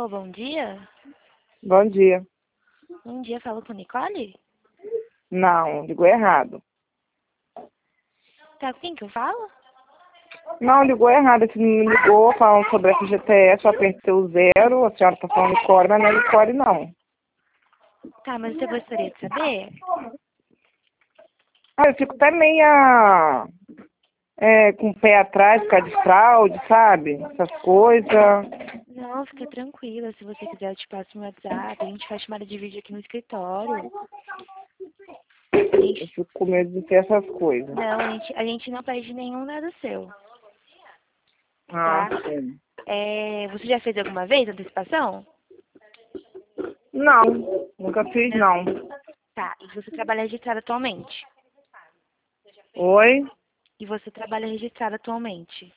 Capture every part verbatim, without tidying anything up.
Alô, bom dia? Bom dia. Bom dia, falo com Nicole? Não, ligou errado. Tá com quem que eu falo? Não, ligou errado. Esse me ligou falando sobre F G T S, eu apertei o zero, a senhora tá falando Nicole, mas não é Nicole, não. Tá, mas você gostaria de saber? Ah, eu fico até meia é, com o pé atrás, por causa de fraude, sabe? Essas coisas. Não, fica tranquila. Se você quiser, eu te passo meu WhatsApp. A gente faz chamada de vídeo aqui no escritório. A Eu gente... fico com medo de ter essas coisas. Não, a gente, a gente não perde nenhum dado seu, Ah, tá? sim. É, você já fez alguma vez antecipação? Não, nunca fiz, Não. não. Tá, e você trabalha registrado atualmente? Oi? E você trabalha registrado atualmente?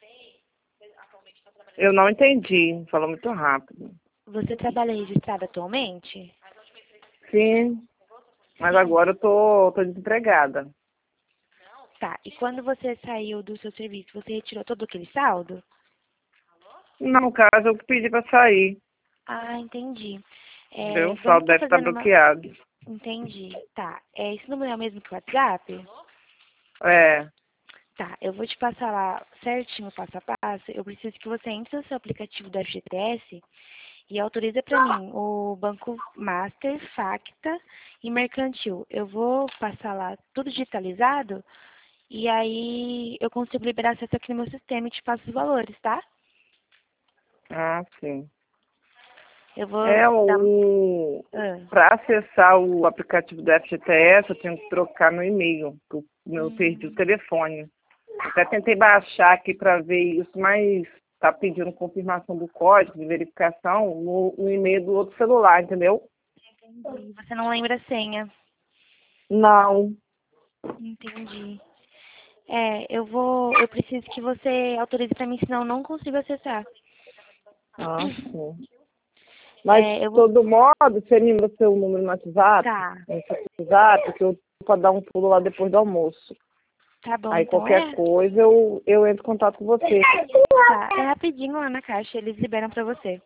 Eu não entendi. Falou muito rápido. Você trabalha registrado atualmente? Sim, mas agora eu tô, tô desempregada. Tá, e quando você saiu do seu serviço, você retirou todo aquele saldo? Não, no caso, eu pedi pra sair. Ah, entendi. Entendeu? É, O vamos saldo estar deve estar fazendo uma... bloqueado. Entendi. Tá, é, esse número é o mesmo que o WhatsApp? É. Tá, eu vou te passar lá certinho, passo a passo. Eu preciso que você entre no seu aplicativo do F G T S e autoriza para mim o Banco Master, Facta e Mercantil. Eu vou passar lá tudo digitalizado e aí eu consigo liberar acesso aqui no meu sistema e te passo os valores, tá? Ah, sim. Eu vou É, dar... o... Ah. Para acessar o aplicativo do F G T S, eu tenho que trocar meu e-mail, porque eu perdi o Hum, telefone. Até tentei baixar aqui para ver isso, mas tá pedindo confirmação do código de verificação no, no e-mail do outro celular, entendeu? entendi. Você não lembra a senha. Não. Entendi. É, eu vou... Eu preciso que você autorize para mim, senão eu não consigo acessar. Ah, sim. Mas, É, de eu vou... todo modo, você me manda seu número no WhatsApp, Tá. no seu WhatsApp, que eu vou dar um pulo lá depois do almoço. Tá bom, Aí então qualquer é... coisa eu, eu entro em contato com você. Tá, é rapidinho lá na caixa, eles liberam pra você.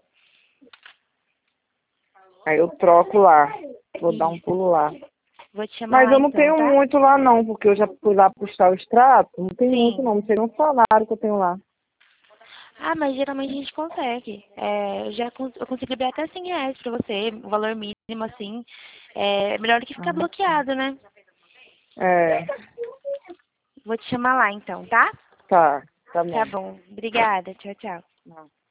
Aí eu troco lá. Vou dar um Isso. pulo lá. Vou te chamar Mas lá eu não então, tenho tá? muito lá não, porque eu já fui lá puxar o extrato. Não tem muito Sim. não, não sei nem um salário que eu tenho lá. Ah, mas geralmente a gente consegue. É, eu já cons eu consigo liberar até cem reais pra você, o valor mínimo, assim. É melhor do que ficar Ah, bloqueado, né? é, Vou te chamar lá então, tá? tá, tá Tá bom. bom. Obrigada. Tchau, tchau. Não.